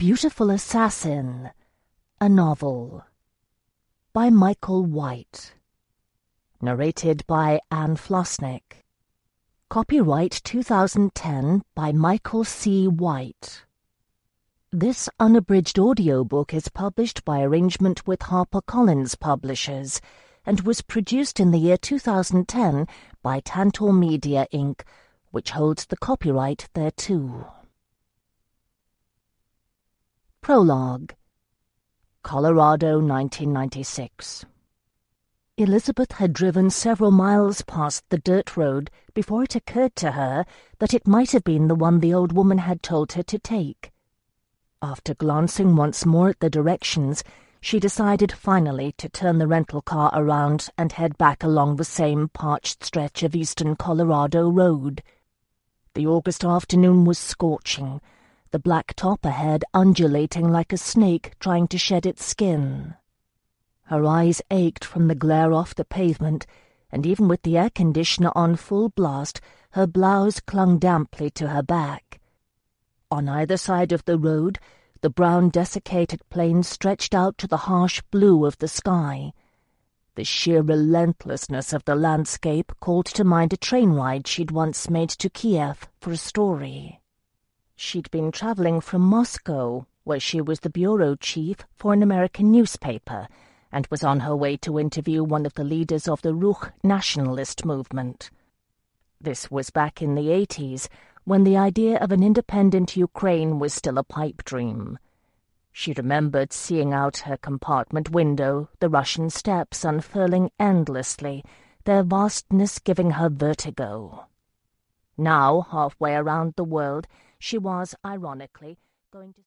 Beautiful Assassin, a novel. By Michael White. Narrated by Anne Flosnick. Copyright 2010 by Michael C. White. This unabridged audiobook is published by arrangement with HarperCollins Publishers and was produced in the year 2010 by Tantor Media, Inc., which holds the copyright thereto. Prologue. Colorado, 1996. Elizabeth had driven several miles past the dirt road before it occurred to her that it might have been the one the old woman had told her to take. After glancing once more at the directions, she decided finally to turn the rental car around and head back along the same parched stretch of eastern Colorado road. The August afternoon was scorching, the black top ahead undulating like a snake trying to shed its skin. Her eyes ached from the glare off the pavement, and even with the air conditioner on full blast, her blouse clung damply to her back. On either side of the road, the brown desiccated plains stretched out to the harsh blue of the sky. The sheer relentlessness of the landscape called to mind a train ride she'd once made to Kiev for a story. She'd been traveling from Moscow, where she was the bureau chief for an American newspaper, and was on her way to interview one of the leaders of the Ruch nationalist movement. This was back in the 80s, when the idea of an independent Ukraine was still a pipe dream. She remembered seeing out her compartment window the Russian steppes unfurling endlessly, their vastness giving her vertigo. Now, halfway around the world, she was, ironically, going to